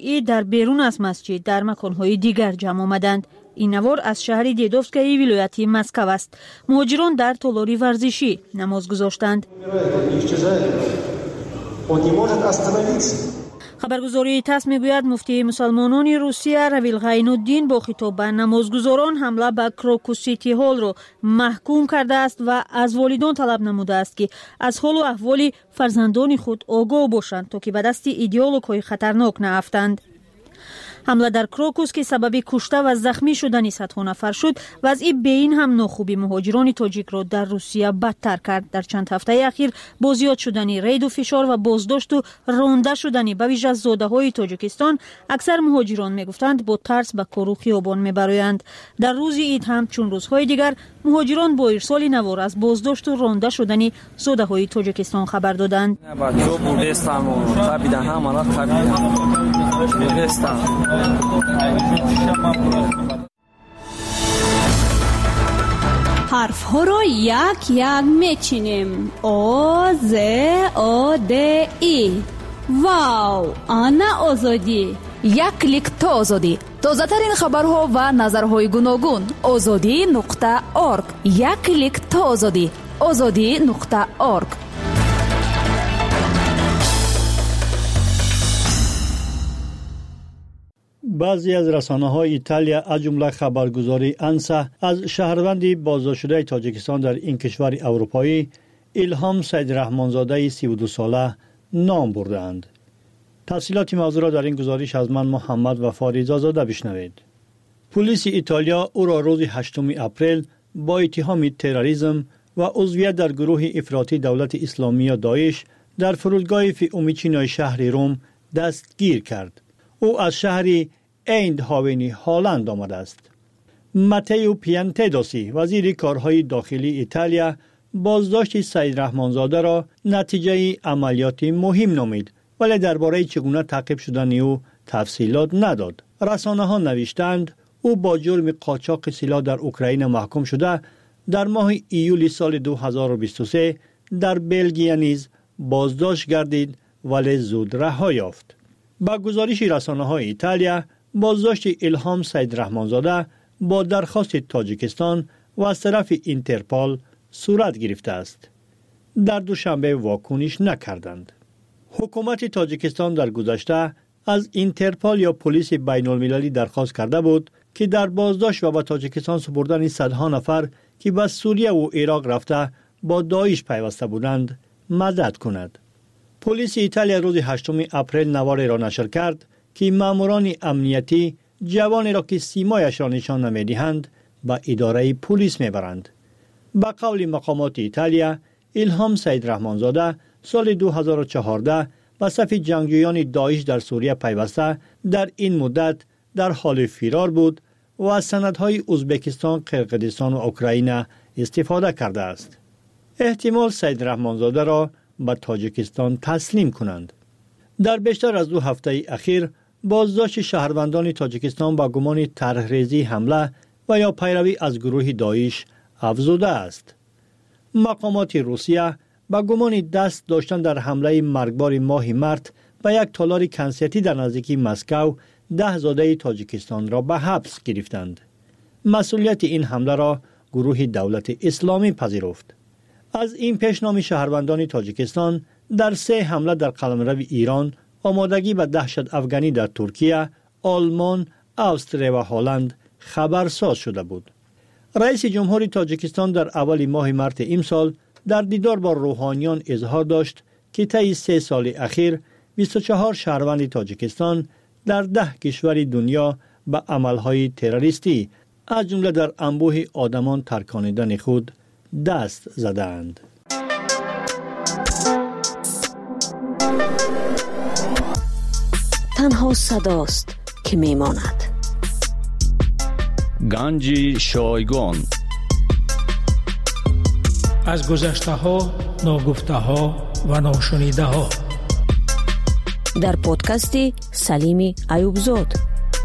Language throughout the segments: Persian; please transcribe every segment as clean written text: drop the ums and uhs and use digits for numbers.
جمعی در بیرون از مسجد در مکان‌های دیگر جمع آمدند. این نوار از شهر دیدوفسکای ولایتی مسکو است. مهاجران در تالاری ورزشی نماز گذاشتند. خبرگزاری تاس میگوید مفتی مسلمانان روسیه رویل غین‌الدین با خطاب به نمازگزاران حمله به کروکوس سیتی هال را محکوم کرده است و از والدان طلب نموده است که از حال و احوال فرزندان خود آگاه باشند تا که به دست ایدئولوژهای خطرناک نیفتند. حمله در کروکوس که سبب کشته و زخمی شدن صدها نفر شد، وضع بین هم ناخوبی مهاجران تاجیک را در روسیه بدتر کرد. در چند هفته اخیر با زیاد شدن رید و فشار و بازداشت و رانده شدن به ویژه زاده‌های تاجیکستان، اکثر مهاجران میگفتند با ترس به کار و خیابان میبرآیند. در روز عید هم چون روزهای دیگر مهاجران با ارسال نوار از بازداشت و رانده شدن زاده‌های تاجیکستان خبر دادند. حرف ها را یک یک میچینیم. او ز او د ای. واو، آنا آزادی. یک کلیک تا آزادی. تازه ترین خبرها و نظرهای گوناگون. azadi.org. یک کلیک تا آزادی. azadi.org. بعضی از رسانه‌های ایتالیا از جمله خبرگزاری انسا از شهروندی بازداشت‌شده تاجیکستان در این کشور اروپایی الهام سید رحمانزاده 32 ساله نام بردند. تفصیلات موضوع را در این گزارش از من محمد وفاری زاده بشنوید. پلیس ایتالیا او را روز 8 اپریل با اتهام تروریسم و عضویت در گروه افراطی دولت اسلامی یا داعش در فرودگاه فیومیچینو شهر روم دستگیر کرد. او از شهر ایندهاون هلند آمده است. ماتئو پیانتدوسی وزیر کارهای داخلی ایتالیا بازداشت سید رحمانزاده را نتیجه عملیاتی مهم نامید، ولی درباره چگونه تعقیب شدن او تفصیلات نداد. رسانه ها نوشتند او با جرم قاچاق سلاح در اوکراین محکوم شده در ماه ایول سال 2023 در بلژیک نیز بازداشت گردید ولی زود رها یافت. با گزارش رسانه‌های ایتالیا، بازداشت الهام سید رحمانزاده با درخواست تاجیکستان و از طرف اینترپول صورت گرفته است. در دوشنبه واکنش نکردند. حکومت تاجیکستان در گذشته از اینترپول یا پلیس بین المللی درخواست کرده بود که در بازداشت و به تاجیکستان سپردن صدها نفر که به سوریه و عراق رفته با داعش پیوسته بودند مدد کند. پلیس ایتالیا روز 8 اپریل نواری را نشر کرد که ماموران امنیتی جوانی را که سیمایش را نشان نمیدهند به اداره پلیس میبرند. با قول مقامات ایتالیا، الهام سید رحمانزاده سال 2014 به صف جنگجویان داعش در سوریه پیوسته در این مدت در حال فرار بود و از سندهای ازبکستان، قرقیزستان و اوکراین استفاده کرده است. احتمال سید رحمانزاده را به تاجیکستان تسلیم کنند. در بیشتر از 2 هفته اخیر بازداشت شهروندان تاجیکستان با گمان طرح‌ریزی حمله و یا پیروی از گروه داعش افزوده است. مقامات روسیه با گمان دست داشتن در حمله مرگبار ماه مارس به یک تالار کنسرتی در نزدیکی مسکو 10 زاده تاجیکستان را به حبس گرفتند. مسئولیت این حمله را گروه دولت اسلامی پذیرفت. از این پیشنام شهروندان تاجیکستان در 3 حمله در قلمرو ایران، آمادگی به دهشت افغانی در ترکیه، آلمان، استرالیا و هلند خبرساز شده بود. رئیس جمهور تاجیکستان در اول ماه مارس امسال در دیدار با روحانیان اظهار داشت که طی 3 سال اخیر 24 شهروند تاجیکستان در 10 کشور دنیا به عملهای تروریستی از جمله در انبوه آدمان ترکاندن خود دست زدند. تنها صداست که میماند. گنج شایگان از گذشته ها، ناگفته ها و ناشنیده ها در پادکست سلیم ایوبزاد.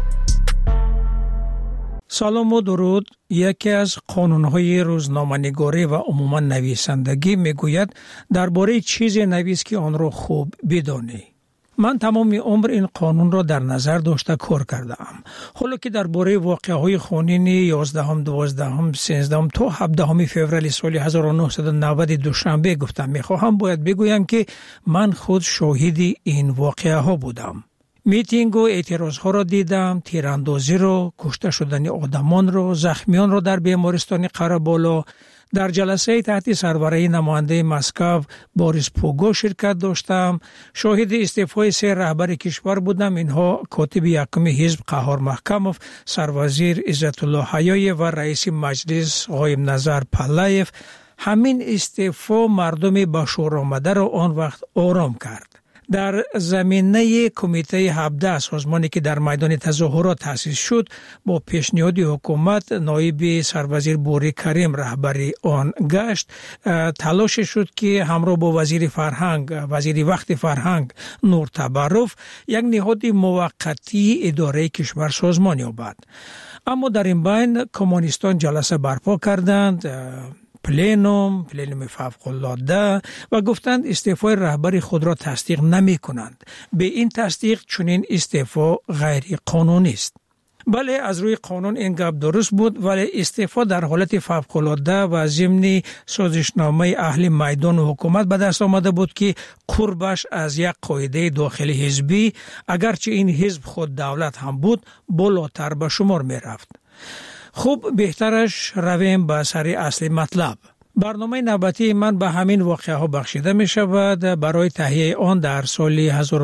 سلام و درود. یکی از قانون‌های روزنامه‌نگاری و عموما نویسندگی میگوید درباره چیزی نویس که آن را خوب بدانی. من تمام عمر این قانون را در نظر داشته کار کردم. حالا که درباره واقعه‌های خونین 11 12 13 تا 17 فوریه سال 1990 دوشنبه گفتم، میخواهم باید بگویم که من خود شاهد این واقعه ها بودم. میتینگ و اعتراض ها را دیدم، تیراندازی را، کشته شدن آدمان را، زخمیان را در بیمارستان قره‌بالا. در جلسه تحت سربرایی نماینده مسکو بوریس پوگو شرکت داشتم. شاهد استعفای 3 رهبر کشور بودم. اینها کاتب یکم حزب قهار محکموف، سروازیر عزت الله حیایی و رئیس مجلس قایم نظر پلایف. همین استعفا مردم به شور آمده را آن وقت آرام کرد. در زمینه کمیته 17 سازمانی که در میدان تظاهرات تأسیس شد، با پیشنهاد حکومت نایب سروازیر بوری کریم رهبری آن گشت. تلاش شد که همراه با وزیر وقت فرهنگ نور تبروف یک نهاد موقتی اداره کشور سازمان یابد. اما در این بین کمونیستان جلسه برپا کردند، پلینوم فوق‌العاده، و گفتند استعفای رهبر خود را تصدیق نمی کنند. به این تصدیق چنین استعفا غیر قانونی است. بله، از روی قانون این گپ درست بود، ولی استعفا در حالت فوق‌العاده و ضمن سازشنامه اهل میدان و حکومت به دست آمده بود که قربش از یک قاعده داخلی حزبی، اگرچه این حزب خود دولت هم بود، بالاتر به شمار می رفت. خوب، بهترش رویم به سر اصل مطلب. برنامه نوبتی من به همین واقعه ها بخشیده می شود. برای تهیه آن در سال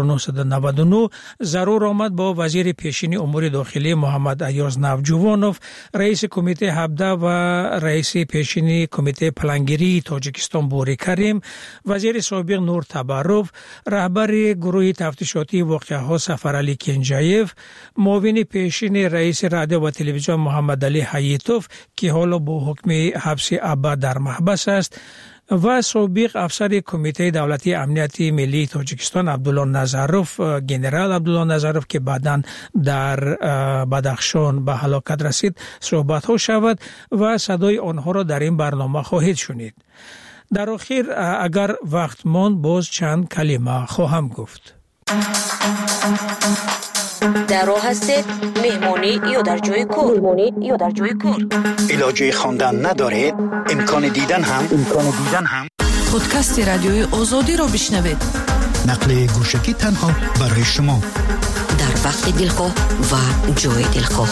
1999 ضرور آمد با وزیر پیشین امور داخلی محمد ایاز نوجوانوف، رئیس کمیته 17 و رئیس پیشین کمیته پلانگیری تاجیکستان بوری کریم، وزیر سابق نور تبروف، رهبر گروه تفتیشاتی واقعه ها سفرعلی کنجایف، معاون پیشین رئیس رادیو و تلویزیون محمد علی حییتوف که حالا با حکم حبس ابد در محبس است، و سابق افسر کمیته دولتی امنیت ملی تاجیکستان عبدالله نظروف، گنرال عبدالله نظروف که بعداً در بدخشان به هلاکت رسید صحبت ها شود و صدای آنها را در این برنامه خواهید شنید. در آخر اگر وقت ماند باز چند کلمه خواهم گفت. در راه هستید، مهمانی یا در جای کار. علاجه خواندن ندارید، امکان دیدن هم. پادکست رادیوی آزادی را بشنوید. نقل گوشکی تنها برای شما، در وقت دلخواه و جای دلخواه.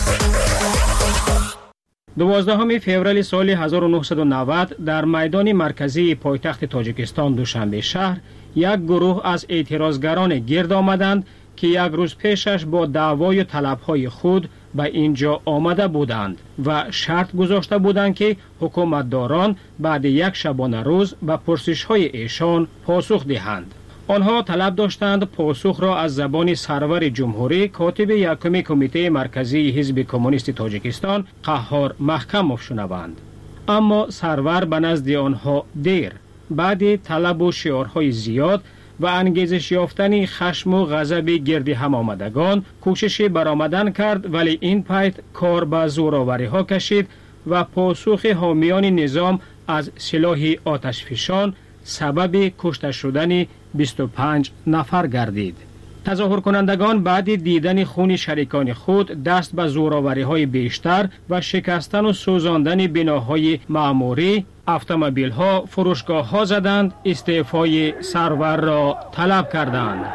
12 فوریه سال 1990 در میدان مرکزی پایتخت تاجیکستان دوشنبه شهر یک گروه از اعتراضگران گرد آمدند که یک روز پیشش با دعوای و طلبهای خود به اینجا آمده بودند و شرط گذاشته بودند که حکومتداران بعد یک شبانه روز به پرسش‌های ایشان پاسخ دهند. آنها طلب داشتند پاسخ را از زبان سرور جمهوری کاتب یکم کمیته مرکزی حزب کمونیست تاجیکستان قهار محکموف شنوند. اما سرور به نزد آنها دیر، بعد طلب و شعارهای زیاد و انگیزش یافتن خشم و غضب گرد هم آمدگان کوشش برآمدن کرد، ولی این پایت کار به زورآوری ها کشید و پاسخ حامیان نظام از سلاح آتشفشان سبب کشته شدن 25 نفر گردید. تظاهر کنندگان بعد دیدن خون شریکان خود دست به زورآوری های بیشتر و شکستن و سوزاندن بناهای معموری، اتومبیل ها، فروشگاه ها زدند، استعفای سرور را طلب کردند.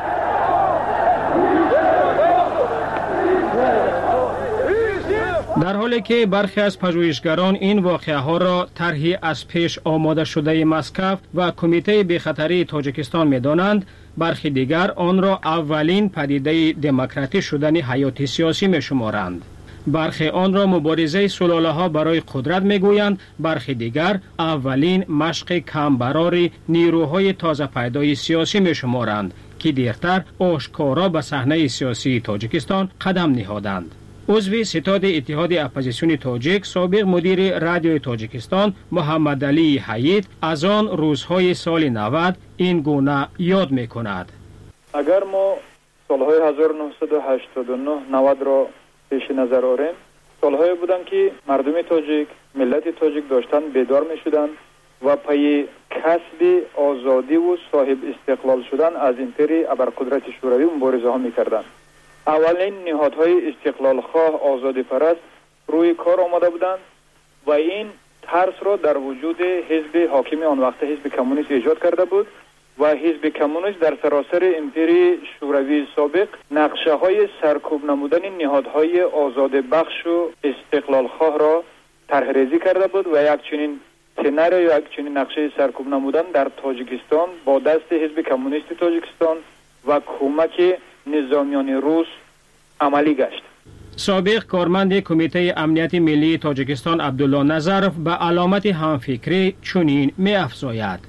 در حالی که برخی از پژوهشگران این واقعه ها را طرحی از پیش آماده شده مسکو و کمیته بی‌خطری تاجیکستان می‌دانند، برخی دیگر آن را اولین پدیده دموکراتی شدن حیات سیاسی می‌شمارند. برخی آن را مبارزه سلاله ها برای قدرت میگویند، برخی دیگر اولین مشق کمبرار نیروهای تازه پیدای سیاسی میشمارند که دیرتر آشکارا به صحنه سیاسی تاجیکستان قدم نهادند. عضو ستاد اتحاد اپوزیسیون تاجیک، سابق مدیر رادیوی تاجیکستان محمد علی حیید از آن روزهای سال 90 این گونه یاد میکند. اگر ما سالهای 1989 90 را پیش نظر آوریم، سالهایی بودند که مردم تاجیک، ملت تاجیک داشتن بیدار می شدند و پی کسب آزادی و صاحب استقلال شدن از امپری ابرقدرت شوروی مبارزه ها می‌کردند. اولین نهادهای استقلال خواه آزادی پرست روی کار آمده بودند و این ترس را در وجود حزب حاکم آن وقت حزب کمونیست ایجاد کرده بود و حزب کمونیست در سراسر امپری شوروی سابق نقشه های سرکوب نمودن نهادهای آزاد بخش و استقلال خواه را طرح ریزی کرده بود و یک چنین سناریو یا یک چنین نقشه سرکوب نمودن در تاجیکستان با دست حزب کمونیست تاجیکستان و کمک نظامیان روس عملی گشت. سابق کارمند کمیته امنیت ملی تاجیکستان عبدالله نظرف به علامت همفکری چنین می افزاید: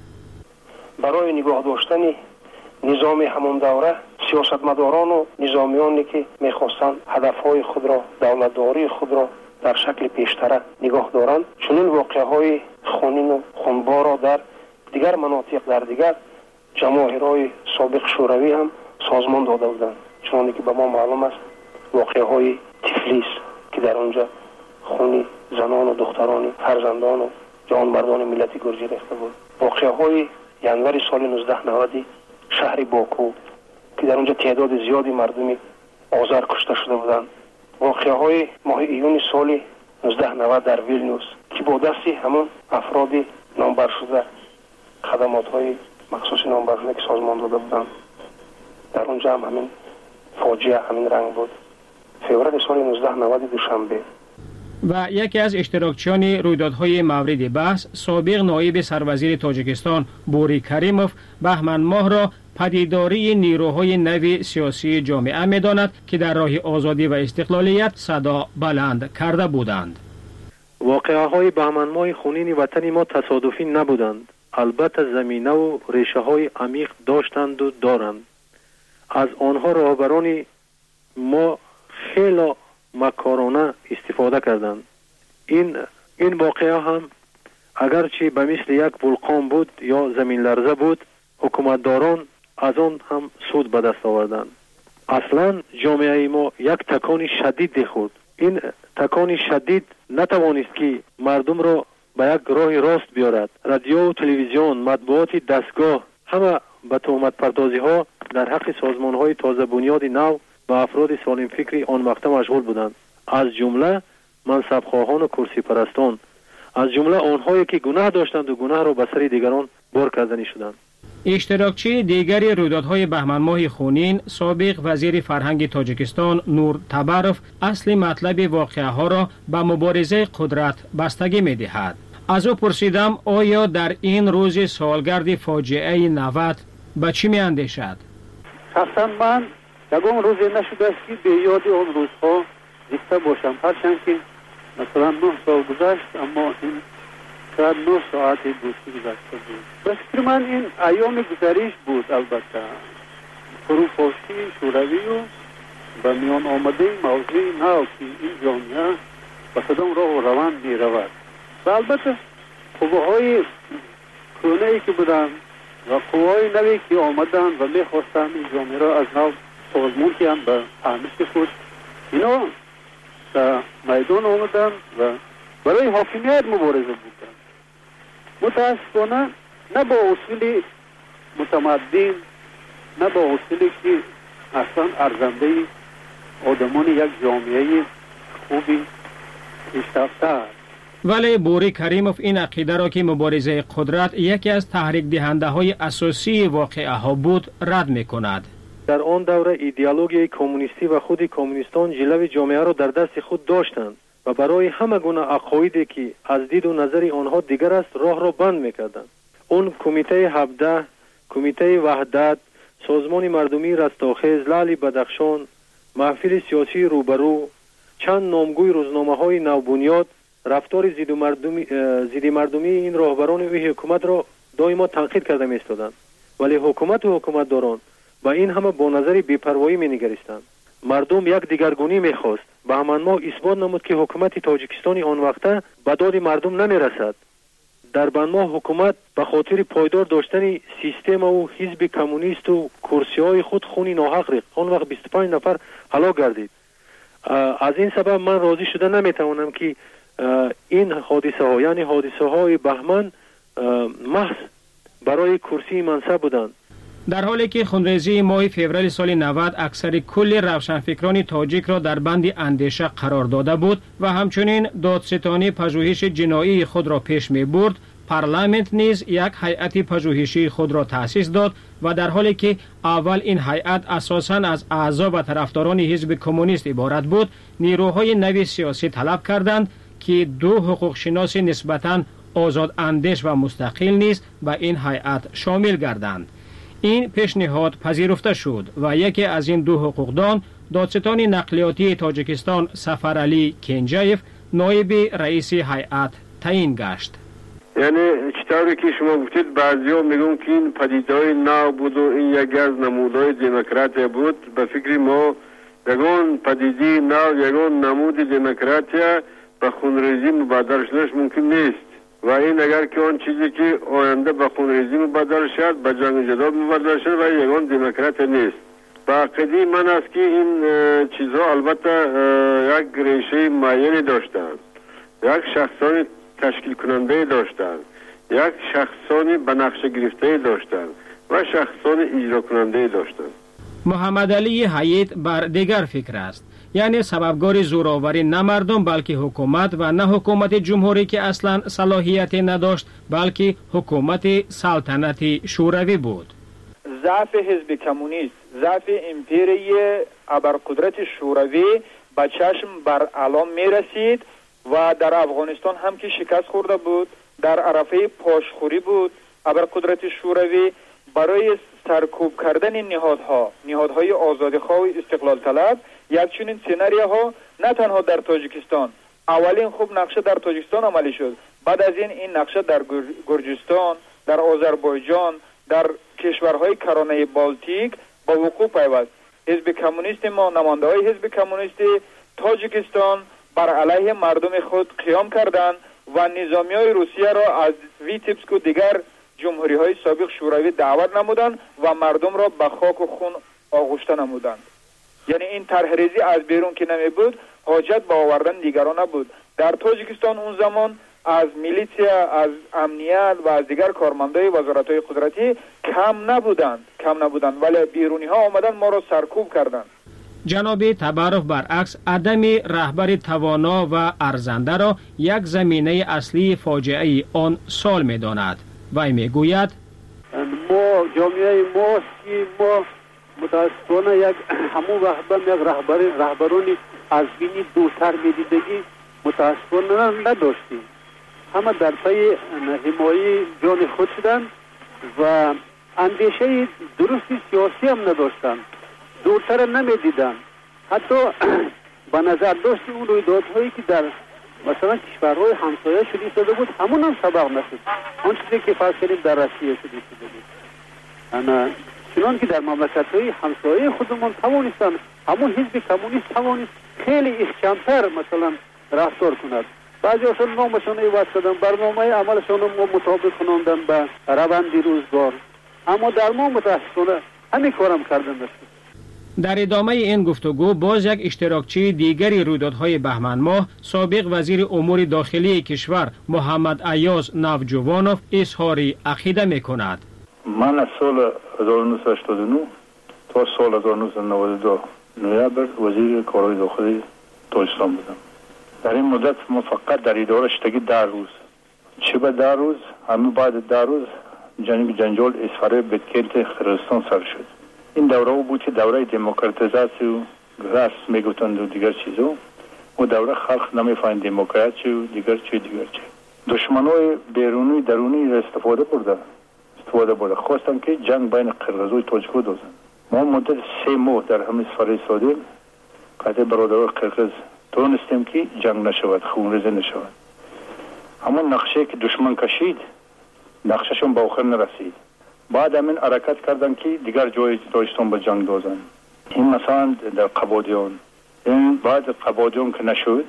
برای نگاه داشتن نظام همون دوره سیاستمداران و نظامیانی که میخواستند هدفهای خود را، دولتداری خود را در شکل پیشتره نگاه دارند، چنین واقعهای خونین و خونبار را در دیگر مناطق در دیگر جماهیرهای سابق شوروی هم سازمان داده بودند. چنانکه که به ما معلوم است واقعهای تفلیس که در آنجا خون زنان و دختران فرزندان و جوانمردان ملت گرجی ریخته بود. واقعهای ینور سال 1990 شهر باکو که در آنجا تعداد زیادی مردمی آذر کشته شده بودند. واقعهای ماه ایون سال 1990 در ویلنیوس که با دست همون افراد نامبر شده خدمات‌های مخصوص نامبر شده که سازمان داده بودند، در اونجا هم همین فاجعه همین رنگ بود. فوریه سال 1990 دوشنبه. و یکی از اشتراکچیان رویدادهای مورد بحث سابق نایب سروزیر تاجیکستان بوری کریموف بهمن ماه را پدیداری نیروهای نو سیاسی جامعه می‌داند که در راه آزادی و استقلالیت صدا بلند کرده بودند. واقعه‌های بهمن ماه خونین وطن ما تصادفی نبودند. البته زمینه و ریشه‌های عمیق داشتند و دارند. از آنها راهبران ما خیلی مکارانه استفاده کردند. این واقعه هم اگرچه به مثل یک ولکان بود یا زمین لرزه بود، حکومتداران از آن هم سود به دست آوردند. اصلا جامعه ما یک تکان شدید خورد. این تکان شدید نتوانست که مردم را به یک راه راست بیارد. رادیو و تلویزیون، مطبوعات دستگاه همه به تهمت پردازی ها در حق سازمان های تازه بنیاد نو و افراد سالم فکری آن وقت مشغول بودند، از جمله منصب خواهان و کرسی پرستان، از جمله آنهایی که گناه داشتند و گناه را به سر دیگران بار کردنی شدند. اشتراکچی دیگری رویدادهای بهمن ماه خونین سابق وزیر فرهنگ تاجیکستان نور تبروف اصل مطلب واقعه ها را به مبارزه قدرت بستگی می دهد. از او پرسیدم آیا در این روز سالگرد فاجعه 90 به چی می اندیشد؟ شخصا من یکم روزی نشده است که به یاد اون روزها زنده باشم، هرچند که مثلا 9 سال گذشت اما این شاید 9 ساعت دوستی گذشته بود. به فکر من این ایام گذریش بود. البته فروپاشی شوروی و به میان آمده موضوع نو که این جامعه به کدام راه و روان می رود و البته قوه‌های کهنه‌ای که بودند و قوه‌های نوی که آمدند و می خواستند این جامعه را از نو سازمان کنند به فهمش خود، اینا در میدان آمدند و برای حاکمیت مبارزه بودند. متاسفانه نه با اصول متمدن، نه با اصولی که اصلا ارزنده آدمان یک جامعه خوبی پیشرفته است. ولی بوری کریموف این عقیده را که مبارزه قدرت یکی از تحریک دهنده های اساسی واقعه ها بود رد می کند. در آن دوره ایدئولوژی کمونیستی و خود کمونیستان جلوه جامعه را در دست خود داشتند و برای همه گونه عقایدی که از دید و نظر آنها دیگر است راه را بند می‌کردند. اون کمیته 17، کمیته وحدت، سازمان مردمی رستاخیز، لعل بدخشان، محفل سیاسی روبرو، چند نامگوی روزنامه‌های نوبنیاد رفتار ضد مردمی این راهبران و حکومت را دائما تنقید کرده می‌ایستادند. ولی حکومت و حکومتداران با این همه با نظر بی‌پروایی می‌نگریستند. مردم یک دیگرگونی می‌خواست. بهمن ماه اثبات نمود که حکومت تاجیکستان آن وقته به داد مردم نمی‌رسد. در بهمن ماه حکومت به خاطر پایدار داشتن سیستم و حزب کمونیست و کرسی‌های خود خون ناحق ریخت. آن وقت 25 نفر هلاک گردید. از این سبب من راضی شده نمی‌توانم که این حادثه ها یعنی حادثه های بهمن محض برای کرسی منصب بودند. در حالی که خونریزی ماه فوریه سال 90 اکثر کل روشنفکران تاجیک را در بند اندیشه قرار داده بود و همچنین دادستانی پژوهش جنایی خود را پیش می برد، پارلمانت نیز یک هیئت پژوهشی خود را تأسیس داد و در حالی که اول این هیئت اساساً از اعضا و طرفداران حزب کمونیست عبارت بود، نیروهای نوی سیاسی طلب کردند که دو حقوق شناس نسبتاً آزاد اندیش و مستقل نیز به این هیئت شامل گردند. این پیشنهاد پذیرفته شد و یکی از این دو حقوقدان، دادستان نقلیاتی تاجیکستان سفرعلی کنجایف، نایب رئیس هیئت تعیین گشت. یعنی چطوری که شما گفتید، بعضیا میگن که این پدیده‌های نو بود و این یکی از نمودهای دموکراسی بود. به فکر ما یگان پدیده نو، یگان نمود دموکراسی به خونریزی مبادله شدنش ممکن نیست و این اگر که آن چیزی که آینده به خونریزی مبادله شد به جنگ جدال مبادله شد و یگان دموکراسی نیست. با عقیده من است که این چیزها البته یک ریشه معینی داشتند، یک شخصان تشکیل کننده داشتند، یک شخصانی به نقشه گرفته داشتند و شخصان اجرا کننده داشتند. محمد علی حیات بر دیگر فکر است، یعنی سببگار زوراوری نه مردم بلکه حکومت و نه حکومت جمهوری که اصلا صلاحیت نداشت بلکه حکومت سلطنتی شوروی بود. ضعف حزب کمونیست، ضعف امپیری ابرقدرت شوروی به چشم بر علام می رسید و در افغانستان هم که شکست خورده بود، در عرفه پاشخوری بود. ابرقدرت شوروی برای سرکوب کردن نهادهای آزادیخواه و استقلال طلب یک چنین سناریوها نه تنها در تاجیکستان، اولین خوب نقشه در تاجیکستان عملی شد، بعد از این نقشه در گرجستان، در آذربایجان، در کشورهای کرانه بالتیک با وقوع پیوست. حزب کمونیست ما، نماینده‌های حزب کمونیست تاجیکستان بر علیه مردم خود قیام کردند و نظامیای روسیه را از ویتبسک و دیگر جمهوری های سابق شوروی دعوت نمودند و مردم را به خاک و خون آغشته نمودند. یعنی این طرحریزی از بیرون که نمی بود، حاجت به آوردن دیگران نبود. در تاجیکستان اون زمان از میلیسیا، از امنیت و از دیگر کارمندای وزارت‌های قدرتی کم نبودند ولی بیرونی ها آمدن ما را سرکوب کردند. جناب تبارف برعکس عدم رهبر توانا و ارزنده را یک زمینه اصلی فاجعه آن سال می داند. وی می گوید ما جامعه ماست که ما متاسفانه یک همون رهبرانی از بینی دورتر می دیدگی متاسفانه نداشتیم. همه در پی حمایت جان خود شدند و اندیشه درستی سیاسی هم نداشتند، دورتر نمی دیدن. حتی به نظر داشت اون رویدادهایی که در مثلا کشورهای همسایه شده بود همون هم سبق نشد. آن چیزی که فرض کردیم در روسیه شده بود، چنان که در مملکت‌های همسایه خودمان توانستند همون حزب کمونیست توانست خیلی احکام‌تر مثلا رفتار کند. بعضی‌هاشون نامشون عوض کردن، برنامه عملشون رو مطابق کناندن به روند روزگار، اما در ما متاسفانه همین کارم کردن است. در ادامه این گفتگو باز یک اشتراکچی دیگری رویدادهای بهمن ماه، سابق وزیر امور داخلی کشور محمد ایاز نوجوانوف اظهار عقیده می‌کند. من از سال 1989 تا سال 1992 نوامبر وزیر کارهای داخلی تاجیکستان بودم. در این مدت ما فقط در اداره شدگی 10 روز، چه به 10 روز، همه بعد 10 روز جنجال اسفاره بدکلت قرقیزستان سر شد. این دوره بود که دوره دموکراتیزاسی و راست میگفتند و دیگر چیزا، و دوره خلق نمیفهمید دموکراسی و دیگر چی. دشمنای بیرونی درونی را استفاده برده خواستن که جنگ بین قرقیز و تاجیک رو دوزن. ما مدت 3 ماه در همین سفر ایستادیم، قطع برادران قرقیز تونستیم که جنگ نشود، خونریزی نشود. اما نقشه که دشمن کشید نقشهشون به آخر نرسید. بعد همین حرکت کردن که دیگر جای تاجیکستان به جنگ دوزن. این مثلا در قبادیان، این بعد قبادیان که نشد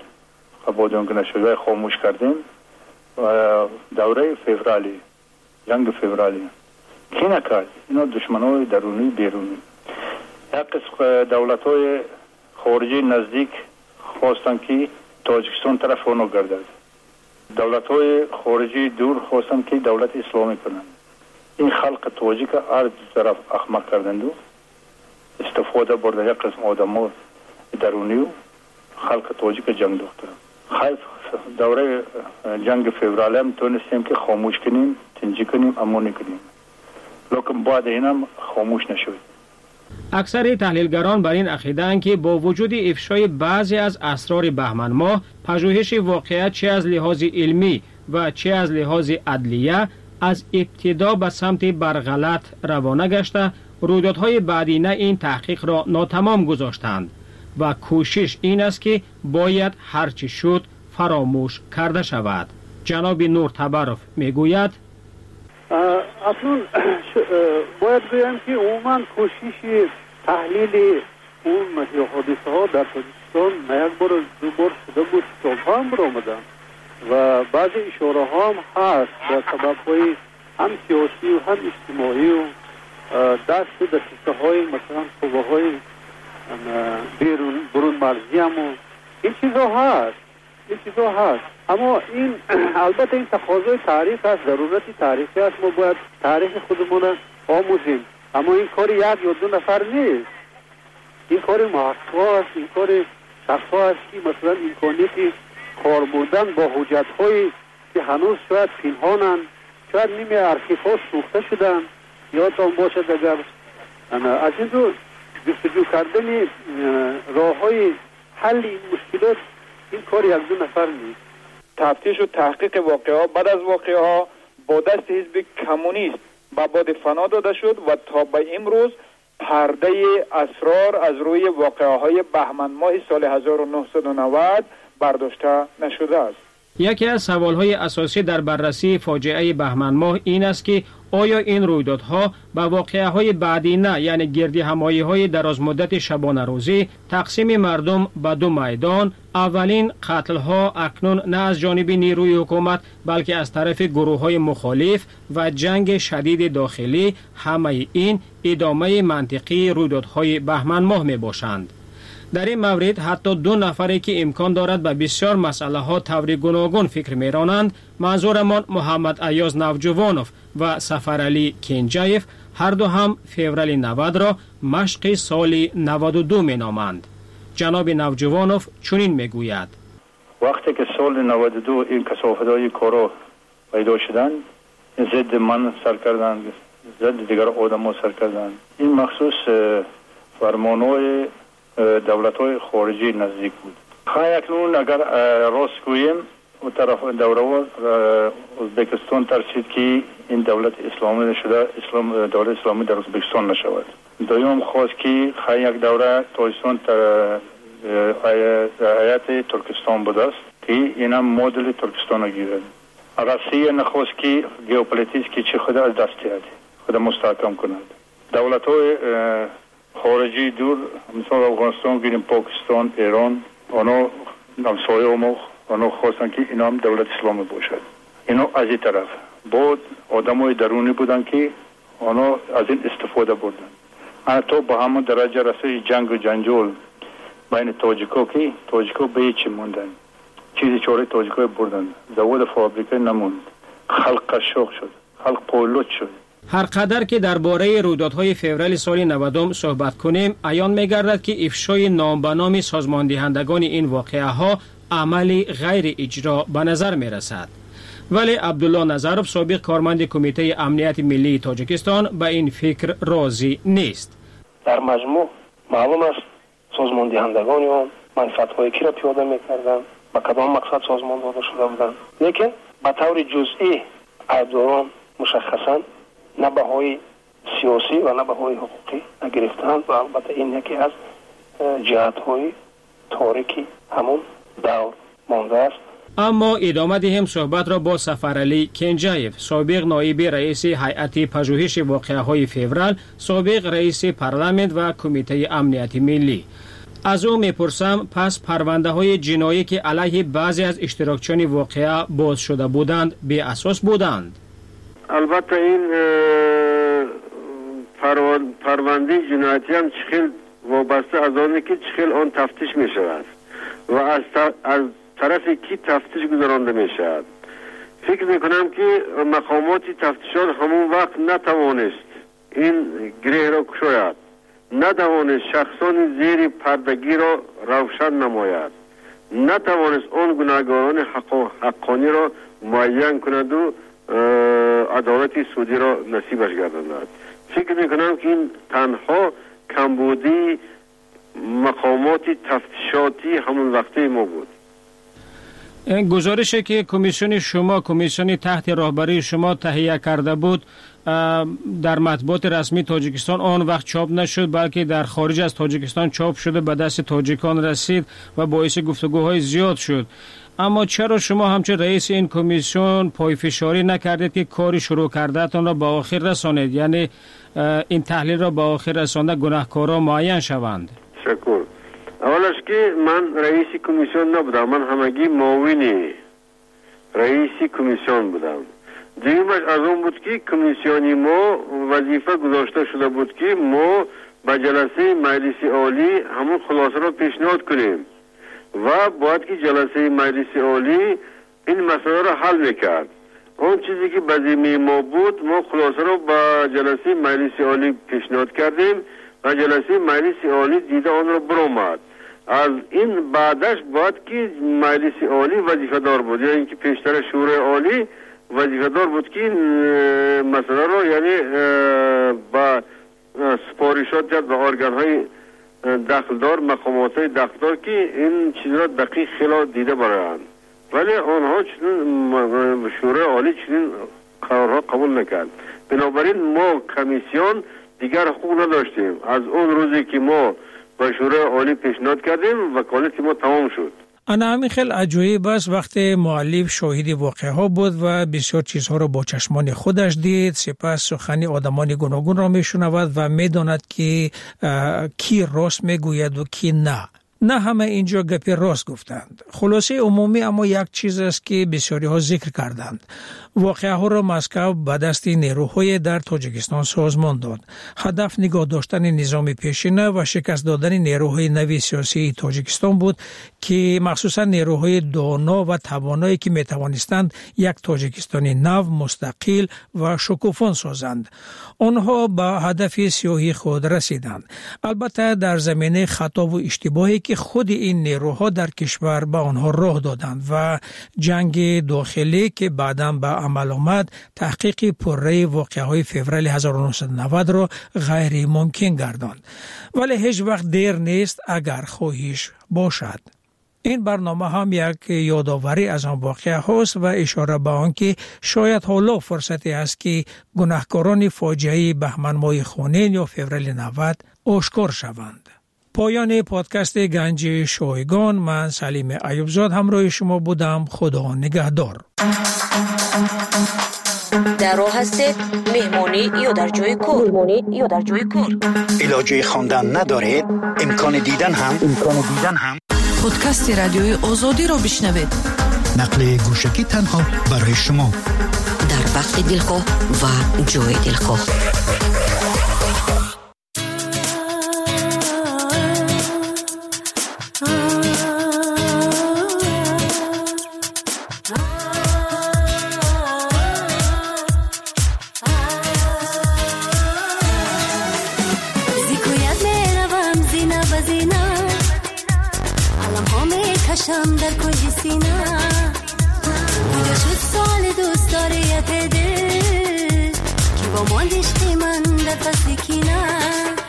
و خاموش کردیم و دوره فوریه، جنگ فوریه کی نکرد؟ اینا دشمنای درونی بیرونی. یک قسم دولت‌های خارجی نزدیک خواستن که تاجیکستان طرف اونو گردد. دولت‌های خارجی دور خواستن که دولت اسلامی کنند. این خلق تاجیک هر طرف احمق کردند و استفاده برده یک قسم آدم‌ها درونی و خلق تاجیک جنگ دوخته. خیلی دوره جنگ فوریه هم تونستیم که خاموش کنیم، تنجی کنیم، اما نکنیم. لیکن بعد اینم خاموش نشد. اکثر تحلیلگران بر این عقیده‌اند که با وجود افشای بعضی از اسرار بهمن ماه، پژوهش واقعیت چه از لحاظ علمی و چه از لحاظ عدلیه از ابتدا به سمت برغلط روانه گشته، رویدادهای بعدینه این تحقیق را ناتمام گذاشتند و کوشش این است که باید هرچی شد فراموش کرده شود. جناب نور تبرف میگوید اصلا باید بگم که عموما کوشش تحلیل اون حادثه ها در تاجیکستان یک بار دو بار شده بود، کتاب هم برآمدن و بعضی اشاره ها هم هست در سبب های هم سیاسی و هم اجتماعی و دست دسته های مثلا قوه های برون مرزی هم و این چیزا هست. اما این البته این تقاضای تاریخ است، ضرورتی تاریخی است، ما باید تاریخ خودمون آموزیم. اما این کار یک یا دو نفر نیست، این کار محقق است، این کار شخص است که مثلا امکانیتی کار بودن با حجت هایی که هنوز شاید پنهانند، شاید نیمه ارشیف ها سوخته شدن، یادتان باشد اگر از این رو جستجو کردن راه های حل این مشکلات این کار یک دو نفر نیست. تفتیش و تحقیق واقعه بعد از واقعه با دست حزب کمونیست به باد فنا داده شد و تا به امروز پرده اسرار از روی واقعه های بهمن ماه سال 1990 برداشته نشده است. یکی از سوالهای اساسی در بررسی فاجعه بهمن ماه این است که آیا این رویدادها با واقعه‌های بعدینه یعنی گردی همایی‌های درازمدت شبانه روزی تقسیم مردم به دو میدان، اولین قتل‌ها اکنون نه از جانب نیروی حکومت بلکه از طرف گروه‌های مخالف و جنگ شدید داخلی، همه این ادامه منطقی رویدادهای بهمن ماه میباشند. در این مورد حتی دو نفری که امکان دارد به بسیار مسئله ها طور گوناگون فکر میرانند، منظورمان محمد ایاز نوجوانوف و سفرعلی کنجایف، هر دو هم فوریه 90 را مشق سال 92 مینامند. جناب نوجوانوف چنین میگوید: وقتی که سال 92 این کثافت‌های کارا پیدا شدند، ضد من سر کردند، ضد دیگر آدم‌ها سر کردند. این مخصوص فرمان‌های دولت‌های خارجی نزدیک بود. اکنون اگر راست گوییم اون طرف دوره ازبکستان ترسید که این دولت اسلامی شده، دولت اسلامی در ازبکستان نشود. دوم خواست که یک دوره تاجیکستان هیئت ترکستان بود است که این هم مدل ترکستان گیرد. روسیه نخواست که ژئوپلیتیک چی خود از دست دهد، خود مستحکم کند. دولت‌های خارجی دور مثلا افغانستان گیریم، پاکستان، ایران، آنها همسایه ما آنها خواستن که اینا هم دولت اسلامی باشد. اینا از این طرف بود آدمای درونی بودن که آنها از این استفاده بردن. حتی با همون درجه رسید جنگ و جنجال بین تاجیکا که تاجیکا به هیچ موندن، چیزی چاره تاجیکا بردن، زواد فابریکه نموند، خلق قشاق شد، خلق پولوت شد. هر قدر که درباره رویدادهای فوریه سال 90 صحبت کنیم، عیان می‌گردد که افشای نام به نام سازماندهندگان این واقعه ها عملی غیر اجرا به نظر می‌رسد. ولی عبدالله نظرов سابق کارمند کمیته امنیت ملی تاجیکستان به این فکر راضی نیست. در مجموع معلوم است سازماندهندگان آن منفعت‌های کی را پیاده می‌کردند، با کدام مقصد سازمان داده شده بودند، لیکن به طور جزئی عیبداران مشخصاً نه بهای سیاسی و نه بهای حقوقی نگرفتند و البته این یکی از جهت‌های تاریکی همون دور مانده است. اما ادامه دهیم صحبت را با سفرعلی کنجایف، سابق نایب رئیس هیئت پژوهش واقعه‌های فوریه، سابق رئیس پارلمان و کمیته امنیت ملی. از او میپرسم پس پرونده‌های جنایی که علیه بعضی از اشتراکچیان واقعه باز شده بودند بی اساس بودند؟ البته این پرونده جنایتی هم چخیل وابسته از آنه که چخیل آن تفتیش می شود و از طرف کی تفتیش گذرانده می شود. فکر میکنم که مقامات تفتیشات همون وقت نتوانست این گره را کشاید، نتوانست شخصان زیر پردگی را روشن نماید، نتوانست آن گناهکاران حقانی را معین کند و عدالت سودی را نصیبش گرداند. فکر میکنم که این تنها کمبودی مقامات تفتیشاتی همون وقته ما بود. گزارشی که کمیسیون شما، کمیسیون تحت رهبری شما تهیه کرده بود در مطبوعات رسمی تاجیکستان آن وقت چاپ نشد، بلکه در خارج از تاجیکستان چاپ شده به دست تاجیکان رسید و باعث گفتگوهای زیاد شد. اما چرا شما همچون رئیس این کمیسیون پایفشاری نکردید که کاری شروع کردهتان را به آخر رسانید، یعنی این تحلیل را به آخر رسانده گناهکارا معین شوند؟ شکر. اولش که من رئیس کمیسیون نبودم، من همگی معاون رئیس کمیسیون بودم. دیگرش از اون بود که کمیسیونی ما وظیفه گذاشته شده بود که ما به جلسه مجلس عالی همون خلاصه را پیشنهاد کنیم و باید که جلسه مجلس عالی این مسئله را حل میکرد. اون چیزی که به ذمه ما بود، ما خلاصه را به جلسه مجلس عالی پیشنهاد کردیم و جلسه مجلس عالی دیده آن را برآمد. از این بعدش باید که مجلس عالی وظیفه دار بود، یعنی اینکه پیشتر شورای عالی وظیفه دار بود که مسئله را یعنی با سپارشات جد به ارگان های دخلدار، مقامات های دخلدار که این چیز را دقیق خلا دیده برایند، ولی آنها چنین شورای عالی چنین قرارها قبول نکرد. بنابراین ما کمیسیون دیگر حقوق نداشتیم. از اون روزی که ما با شورای عالی پیشنهاد کردیم وکالت ما تمام شد. انا همین خیلی عجایب است وقتی مؤلف شاهد واقعه ها بود و بسیار چیزها را با چشمان خودش دید، سپس سخنی آدمان گوناگون را میشنود و میداند که کی راست میگوید و کی نه. نه همه اینجا گپی راست گفتند. خلاصه عمومی اما یک چیز است که بسیاری ها ذکر کردند. واقعه ها را مسکو به دست نیروهای در تاجیکستان سازمان داد. هدف نگاه داشتن نظام پیشینه و شکست دادن نیروهای نوی سیاسی تاجیکستان بود که مخصوصا نیروهای دانا و توانایی که می توانستند یک تاجیکستان نو، مستقل و شکوفان سازند. آنها به هدف سیاسی خود رسیدند. البته در زمینه خطا و اشتباهی که خود این نیروها در کشور به آنها راه دادند و جنگ داخلی که بعداً به عمل آمد تحقیق پرره واقعه‌های فوریه 1990 را غیر ممکن گرداند. ولی هیچ وقت دیر نیست اگر خواهش باشد. این برنامه هم یک یادآوری از آن واقعه هاست و اشاره به آن که شاید حالا فرصتی است که گناهکاران فاجعه بهمن ماه خونین یا فوریه 90 آشکار شوند. پایان پادکست گنج شایگان، من سلیم ایوبزاد همراه شما بودم. خدا نگهدار. در راه هستید، مهمانی یا در جای کار، علاجه خواندن ندارید، امکان دیدن هم پادکست رادیوی آزادی را بشنوید. نقل گوشکی تنها برای شما در وقت دلخواه و جای دلخواه. کشم در کنج سینه کجا شد سال دوست داریت دل که با ما دشتی من در فصل کینه